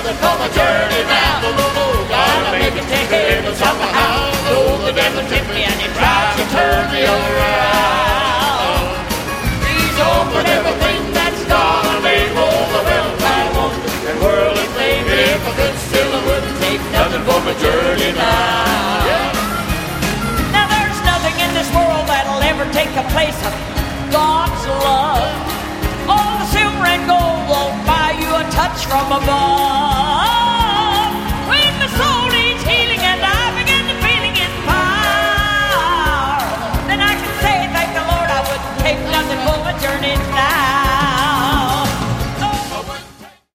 nothing for my journey now. Gotta make it take a little somehow. Though the devil tempt me and he tries to turn me around. He's open everything that's gone. Made all the wealth I want. And world and fame, if I could still, I wouldn't take nothing for my journey now. Now there's nothing in this world that'll ever take the place of God's love. All the silver and gold won't buy you a touch from above.